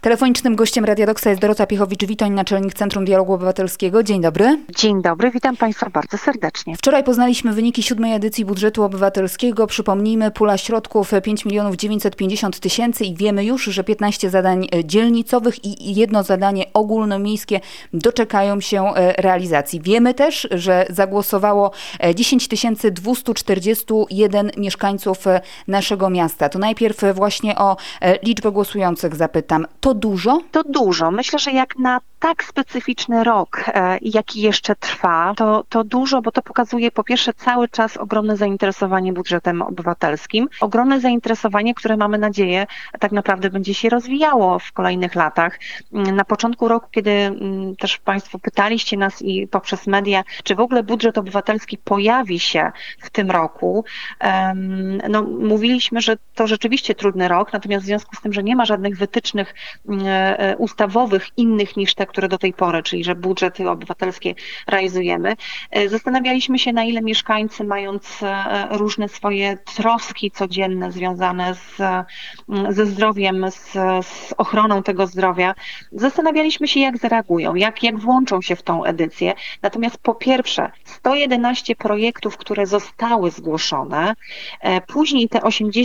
Telefonicznym gościem Radia Doksa jest Dorota Piechowicz-Witoń, naczelnik Centrum Dialogu Obywatelskiego. Dzień dobry. Dzień dobry, witam Państwa bardzo serdecznie. Wczoraj poznaliśmy wyniki 7. edycji budżetu obywatelskiego. Przypomnijmy, pula środków 5 950 000 i wiemy już, że 15 zadań dzielnicowych i jedno zadanie ogólnomiejskie doczekają się realizacji. Wiemy też, że zagłosowało 10 241 mieszkańców naszego miasta. To najpierw właśnie o liczbę głosujących zapytam. To dużo? To dużo. Myślę, że jak na tak specyficzny rok, jaki jeszcze trwa, to dużo, bo to pokazuje po pierwsze cały czas ogromne zainteresowanie budżetem obywatelskim. Ogromne zainteresowanie, które mamy nadzieję tak naprawdę będzie się rozwijało w kolejnych latach. Na początku roku, kiedy też Państwo pytaliście nas i poprzez media, czy w ogóle budżet obywatelski pojawi się w tym roku, mówiliśmy, że to rzeczywiście trudny rok, natomiast w związku z tym, że nie ma żadnych wytycznych ustawowych innych niż te, które do tej pory, czyli że budżety obywatelskie realizujemy. Zastanawialiśmy się, na ile mieszkańcy, mając różne swoje troski codzienne związane ze zdrowiem, z ochroną tego zdrowia, zastanawialiśmy się, jak zareagują, jak włączą się w tą edycję. Natomiast po pierwsze 111 projektów, które zostały zgłoszone, później te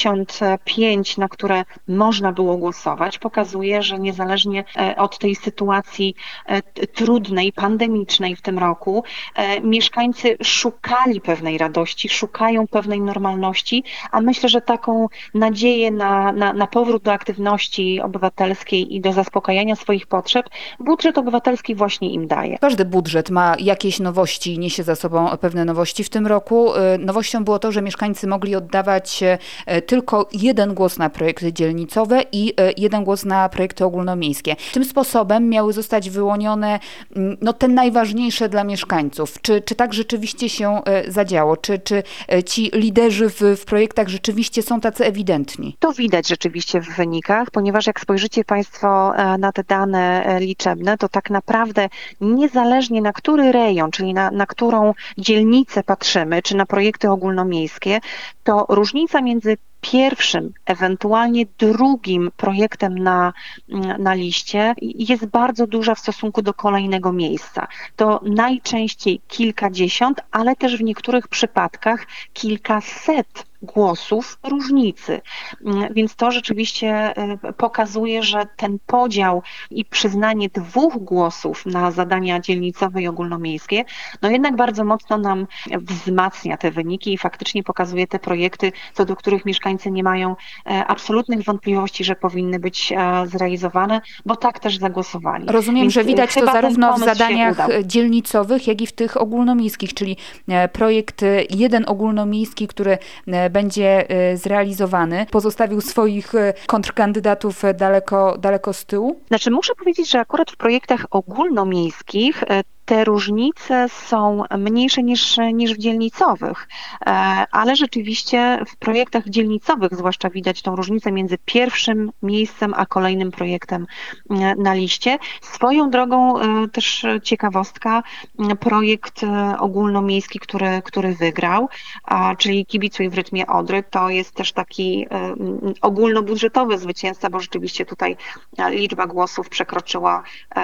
85, na które można było głosować, pokazuje, że niezależnie od tej sytuacji trudnej, pandemicznej w tym roku, mieszkańcy szukali pewnej radości, szukają pewnej normalności, a myślę, że taką nadzieję na powrót do aktywności obywatelskiej i do zaspokajania swoich potrzeb budżet obywatelski właśnie im daje. Każdy budżet ma jakieś nowości, niesie za sobą pewne nowości. W tym roku nowością było to, że mieszkańcy mogli oddawać tylko jeden głos na projekty dzielnicowe i jeden głos na projekty ogólnomiejskie. Tym sposobem miały zostać wyłonione te najważniejsze dla mieszkańców. Czy tak rzeczywiście się zadziało? Czy ci liderzy w projektach rzeczywiście są tacy ewidentni? To widać rzeczywiście w wynikach, ponieważ jak spojrzycie Państwo na te dane liczebne, to tak naprawdę niezależnie na który rejon, czyli na którą dzielnicę patrzymy, czy na projekty ogólnomiejskie, to różnica między pierwszym, ewentualnie drugim projektem na liście jest bardzo duża w stosunku do kolejnego miejsca. To najczęściej kilkadziesiąt, ale też w niektórych przypadkach kilkaset głosów różnicy. Więc to rzeczywiście pokazuje, że ten podział i przyznanie 2 głosów na zadania dzielnicowe i ogólnomiejskie, jednak bardzo mocno nam wzmacnia te wyniki i faktycznie pokazuje te projekty, co do których mieszkańcy nie mają absolutnych wątpliwości, że powinny być zrealizowane, bo tak też zagłosowali. Rozumiem, więc że widać to zarówno w zadaniach dzielnicowych, jak i w tych ogólnomiejskich, czyli projekt jeden ogólnomiejski, który będzie zrealizowany, pozostawił swoich kontrkandydatów daleko z tyłu? Znaczy muszę powiedzieć, że akurat w projektach ogólnomiejskich te różnice są mniejsze niż w dzielnicowych, ale rzeczywiście w projektach dzielnicowych zwłaszcza widać tą różnicę między pierwszym miejscem a kolejnym projektem na liście. Swoją drogą też ciekawostka, projekt ogólnomiejski, który wygrał, czyli Kibicuj w rytmie Odry, to jest też taki ogólnobudżetowy zwycięzca, bo rzeczywiście tutaj liczba głosów przekroczyła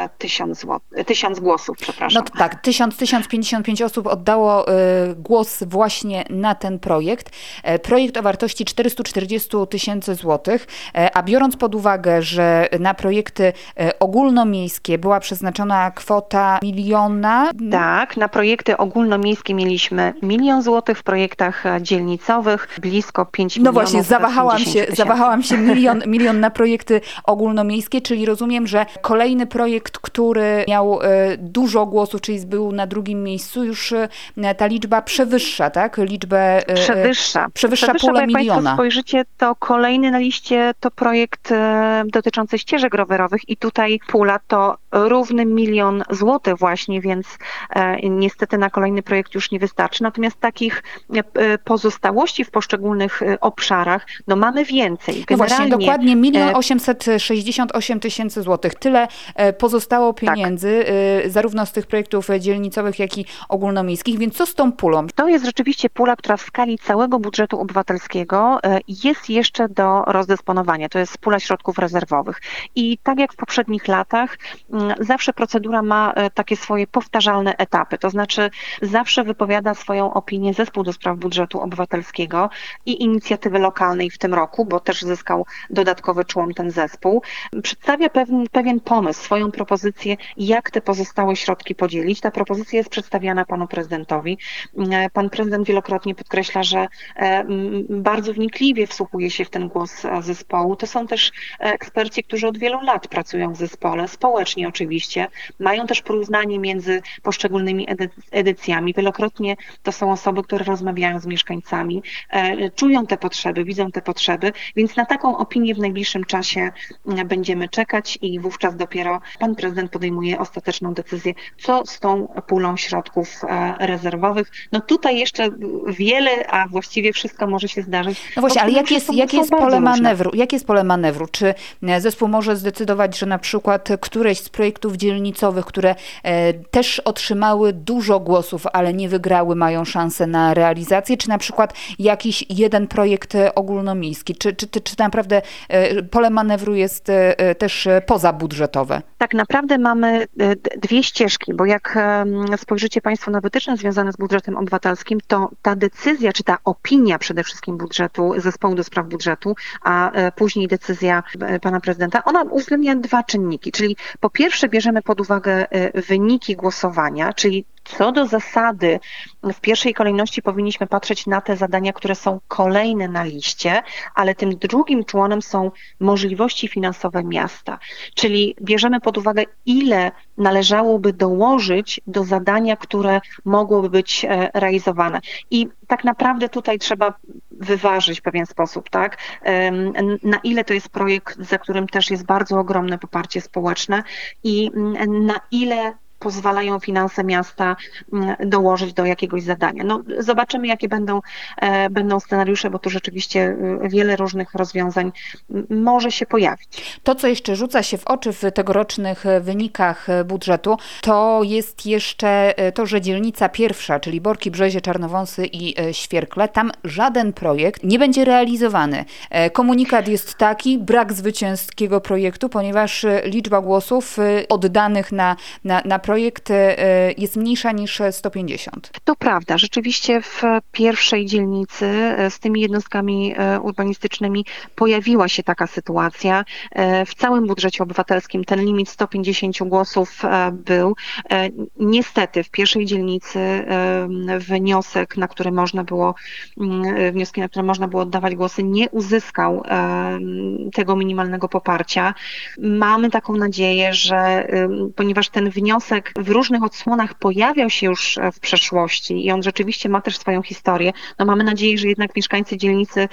1000 głosów, przepraszam. No tak, 1055 osób oddało głos właśnie na ten projekt. Projekt o wartości 440 000 złotych, a biorąc pod uwagę, że na projekty ogólnomiejskie była przeznaczona kwota 1 000 000. Tak, na projekty ogólnomiejskie mieliśmy 1 000 000 złotych, w projektach dzielnicowych blisko 5 milionów. No właśnie, zawahałam się milion na projekty ogólnomiejskie, czyli rozumiem, że kolejny projekt, który miał dużo głosów, czyli był na drugim miejscu, już ta liczba przewyższa, tak? Przewyższa pulę 1 000 000. Jak Państwo spojrzycie, to kolejny na liście to projekt dotyczący ścieżek rowerowych i tutaj pula to równy 1 000 000 złotych właśnie, więc niestety na kolejny projekt już nie wystarczy. Natomiast takich pozostałości w poszczególnych obszarach, mamy więcej. No właśnie, dokładnie 1 868 000 złotych. Tyle pozostało pieniędzy, zarówno z tych tych projektów dzielnicowych, jak i ogólnomiejskich, więc co z tą pulą? To jest rzeczywiście pula, która w skali całego budżetu obywatelskiego jest jeszcze do rozdysponowania. To jest pula środków rezerwowych. I tak jak w poprzednich latach, zawsze procedura ma takie swoje powtarzalne etapy. To znaczy zawsze wypowiada swoją opinię Zespół do Spraw Budżetu Obywatelskiego i Inicjatywy Lokalnej w tym roku, bo też zyskał dodatkowy człon ten zespół. Przedstawia pewien pomysł, swoją propozycję, jak te pozostałe środki podzielić. Ta propozycja jest przedstawiana panu prezydentowi. Pan prezydent wielokrotnie podkreśla, że bardzo wnikliwie wsłuchuje się w ten głos zespołu. To są też eksperci, którzy od wielu lat pracują w zespole, społecznie oczywiście. Mają też porównanie między poszczególnymi edycjami. Wielokrotnie to są osoby, które rozmawiają z mieszkańcami, czują te potrzeby, widzą te potrzeby, więc na taką opinię w najbliższym czasie będziemy czekać i wówczas dopiero pan prezydent podejmuje ostateczną decyzję, co z tą pulą środków rezerwowych. No tutaj jeszcze wiele, a właściwie wszystko może się zdarzyć. No właśnie, ale jakie jest pole manewru? Jakie jest pole manewru? Czy zespół może zdecydować, że na przykład któreś z projektów dzielnicowych, które też otrzymały dużo głosów, ale nie wygrały, mają szansę na realizację, czy na przykład jakiś jeden projekt ogólnomiejski? Czy naprawdę pole manewru jest też pozabudżetowe? Tak naprawdę mamy dwie ścieżki, bo jak spojrzycie Państwo na wytyczne związane z budżetem obywatelskim, to ta decyzja, czy ta opinia przede wszystkim budżetu, Zespołu do Spraw Budżetu, a później decyzja pana prezydenta, ona uwzględnia dwa czynniki, czyli po pierwsze bierzemy pod uwagę wyniki głosowania, czyli co do zasady w pierwszej kolejności powinniśmy patrzeć na te zadania, które są kolejne na liście, ale tym drugim członem są możliwości finansowe miasta. Czyli bierzemy pod uwagę, ile należałoby dołożyć do zadania, które mogłoby być realizowane. I tak naprawdę tutaj trzeba wyważyć w pewien sposób, tak? Na ile to jest projekt, za którym też jest bardzo ogromne poparcie społeczne i na ile pozwalają finanse miasta dołożyć do jakiegoś zadania. No, zobaczymy, jakie będą scenariusze, bo tu rzeczywiście wiele różnych rozwiązań może się pojawić. To, co jeszcze rzuca się w oczy w tegorocznych wynikach budżetu, to jest jeszcze to, że dzielnica pierwsza, czyli Borki, Brzezie, Czarnowąsy i Świerkle, tam żaden projekt nie będzie realizowany. Komunikat jest taki, brak zwycięskiego projektu, ponieważ liczba głosów oddanych na projekt jest mniejsza niż 150. To prawda. Rzeczywiście w pierwszej dzielnicy z tymi jednostkami urbanistycznymi pojawiła się taka sytuacja. W całym budżecie obywatelskim ten limit 150 głosów był. Niestety w pierwszej dzielnicy wnioski, na które można było oddawać głosy, nie uzyskał tego minimalnego poparcia. Mamy taką nadzieję, że ponieważ ten wniosek w różnych odsłonach pojawiał się już w przeszłości i on rzeczywiście ma też swoją historię, no mamy nadzieję, że jednak mieszkańcy dzielnicy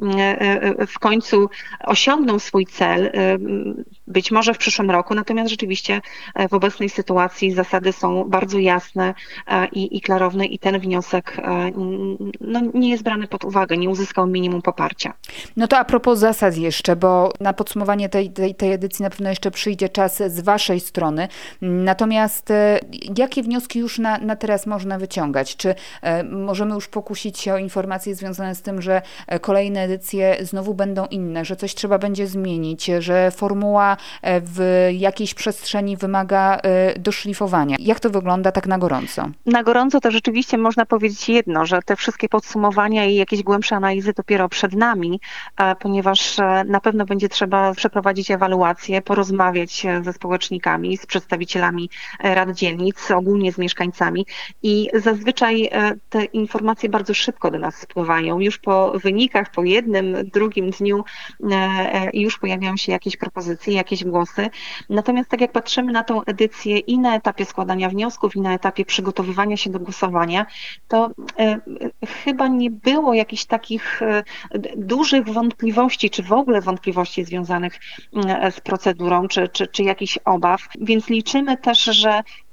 w końcu osiągną swój cel, być może w przyszłym roku, natomiast rzeczywiście w obecnej sytuacji zasady są bardzo jasne i klarowne i ten wniosek nie jest brany pod uwagę, nie uzyskał minimum poparcia. No to a propos zasad jeszcze, bo na podsumowanie tej edycji na pewno jeszcze przyjdzie czas z waszej strony, natomiast jakie wnioski już na teraz można wyciągać? Czy możemy już pokusić się o informacje związane z tym, że kolejne edycje znowu będą inne, że coś trzeba będzie zmienić, że formuła w jakiejś przestrzeni wymaga doszlifowania? Jak to wygląda tak na gorąco? Na gorąco to rzeczywiście można powiedzieć jedno, że te wszystkie podsumowania i jakieś głębsze analizy dopiero przed nami, ponieważ na pewno będzie trzeba przeprowadzić ewaluację, porozmawiać ze społecznikami, z przedstawicielami rad dzielnic, ogólnie z mieszkańcami i zazwyczaj te informacje bardzo szybko do nas spływają. Już po wynikach, po jednym, drugim dniu już pojawiają się jakieś propozycje, jakieś głosy. Natomiast tak jak patrzymy na tą edycję i na etapie składania wniosków, i na etapie przygotowywania się do głosowania, to chyba nie było jakichś takich dużych wątpliwości, czy w ogóle wątpliwości związanych z procedurą, czy jakichś obaw, więc liczymy też, że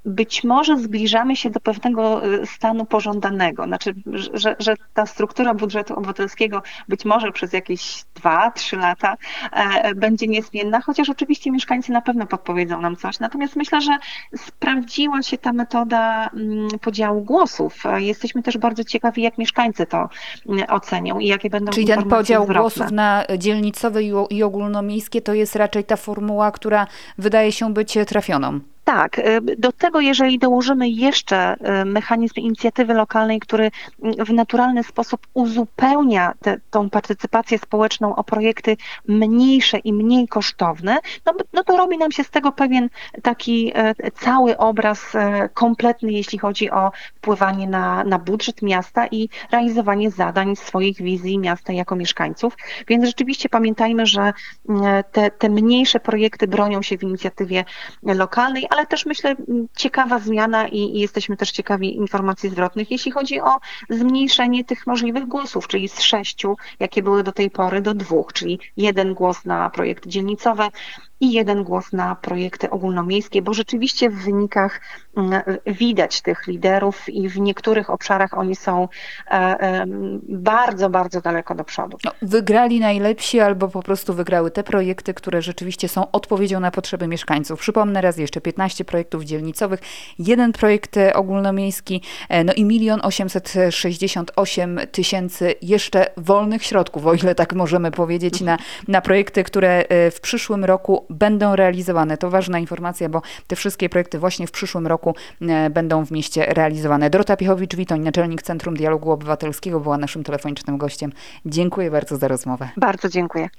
być może zbliżamy się do pewnego stanu pożądanego. Znaczy, że ta struktura budżetu obywatelskiego być może przez jakieś 2-3 lata będzie niezmienna, chociaż oczywiście mieszkańcy na pewno podpowiedzą nam coś. Natomiast myślę, że sprawdziła się ta metoda podziału głosów. Jesteśmy też bardzo ciekawi, jak mieszkańcy to ocenią i jakie będą Czyli ten informacje podział zwrotne. głosów na dzielnicowe i ogólnomiejskie to jest raczej ta formuła, która wydaje się być trafioną. Tak, do tego jeżeli dołożymy jeszcze mechanizm inicjatywy lokalnej, który w naturalny sposób uzupełnia tą partycypację społeczną o projekty mniejsze i mniej kosztowne, no to robi nam się z tego pewien taki cały obraz kompletny, jeśli chodzi o wpływanie na budżet miasta i realizowanie zadań, swoich wizji miasta jako mieszkańców. Więc rzeczywiście pamiętajmy, że te mniejsze projekty bronią się w inicjatywie lokalnej, ale też myślę ciekawa zmiana i jesteśmy też ciekawi informacji zwrotnych, jeśli chodzi o zmniejszenie tych możliwych głosów, czyli z 6, jakie były do tej pory, do 2, czyli 1 głos na projekty dzielnicowe i 1 głos na projekty ogólnomiejskie, bo rzeczywiście w wynikach widać tych liderów i w niektórych obszarach oni są bardzo, bardzo daleko do przodu. No, wygrali najlepsi albo po prostu wygrały te projekty, które rzeczywiście są odpowiedzią na potrzeby mieszkańców. Przypomnę raz jeszcze, 15 projektów dzielnicowych, 1 projekt ogólnomiejski, no i 1 868 000 jeszcze wolnych środków, o ile tak możemy powiedzieć, na projekty, które w przyszłym roku będą realizowane. To ważna informacja, bo te wszystkie projekty właśnie w przyszłym roku będą w mieście realizowane. Dorota Piechowicz-Witoń, naczelnik Centrum Dialogu Obywatelskiego, była naszym telefonicznym gościem. Dziękuję bardzo za rozmowę. Bardzo dziękuję.